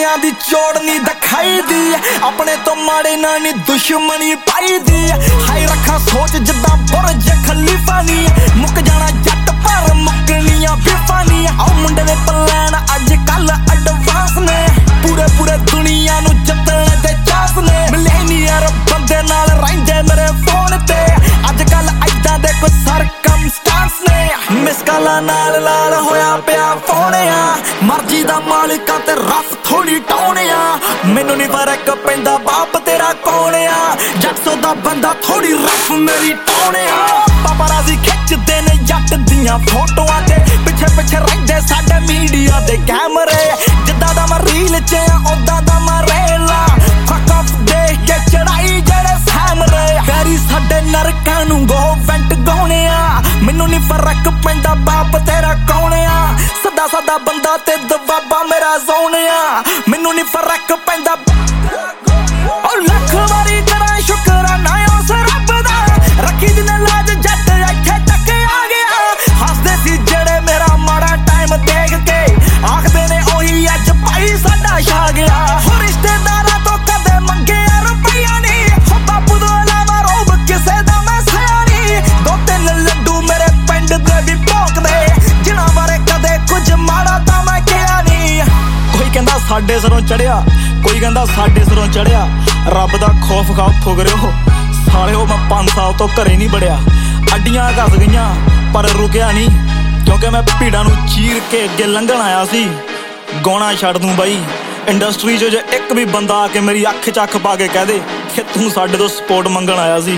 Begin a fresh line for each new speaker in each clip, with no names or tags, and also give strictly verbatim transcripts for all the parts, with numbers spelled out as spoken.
दुनिया दी चोड़ नहीं दिखाई दी, अपने तो माड़े ना नी दुश्मनी पाई दी। हाई रखा सोच जिदा बुर्ज खलीफा नी, मुक जाना जट पर मुकनियां बिफा नी। आओ मुंडे दे प्लान अज कल एडवांस ने, पूरे पूरे दुनिया नू जितने दे चांस ने। मिलेनियर बंदे नाल रहिंदे मेरे फोन ते, अज कल ऐदां दे कोई सरकमस्टांस ने। मिस काला नाल लाल होया पिया फोन आ, मर्जी दा मालिका ते रफ थोड़ी टाउन आ। मैनू नी फर्क पैंदा बाप तेरा कौन आ, जट्सो दा बंदा थोड़ी रफ मेरी टाउन आ। पापाराज़ी खिचदे ने जट दियां फोटोआं ते, पिछे पिछे रहिंदे साडे मीडिया दे कैमरे। जिद्दां दा मैं रील च आ उदां दा मैं रेला, फक ऑफ देख के चढ़ाई जेड़े सैमरे। गैरी साडे नरकां नू गोवेंट गौणे आ, मैनू नी फर्क पैंदा बाप तेरा कौन आ। सदा सदा बंदा ते दबाबा मेरा जोन आ, मैनू नी फर्क पैंदा। ओ लख वारी करा शुकराना उस रब दा, रखी जिने लाज जट इत्थे तक आ गया। हसदे सी जेड़े मेरा माड़ा टाइम देख के, आखदे ने ओही अज भाई साडा छा गया। हो रिश्तेदारां तो कदे मंगे रुपया नी, हो बापू तो इलावा रोब किसे दा मैं सया नी। दो तीन लड्डू मेरे पिंड दे भी भोंकदे, जिन्हां बारे कदे कुछ माड़ा तां मैं किहा नी। कोई कहंदा साडे सिरों चढ़िया, कोई कहंदा साडे सिरों चढ़िया। रब दा खौफ खाओ ठुकरिओ साले, हो मैं पांच साल तो घरे नहीं बड़िया। अड्डियां घस गईयां पर रुकिया नहीं, क्योंकि मैं भीड़ां नू चीर के अगे लंघण आया सी। गाउणा छड्ड दूं बई, इंडस्ट्री च जे एक भी बंदा आके मेरी अख च अख पा के कह दे कि तू साडे तो सपोर्ट मंगण आया सी।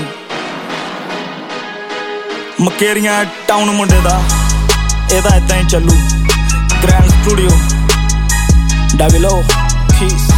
मकेरियां टाउन मुंडे दा ਇਹ ਤਾਂ ਇਦਾਂ ਹੀ ਚੱਲੂ। Grand studio ਡੈਵਿਲੋ ਖੀਸ।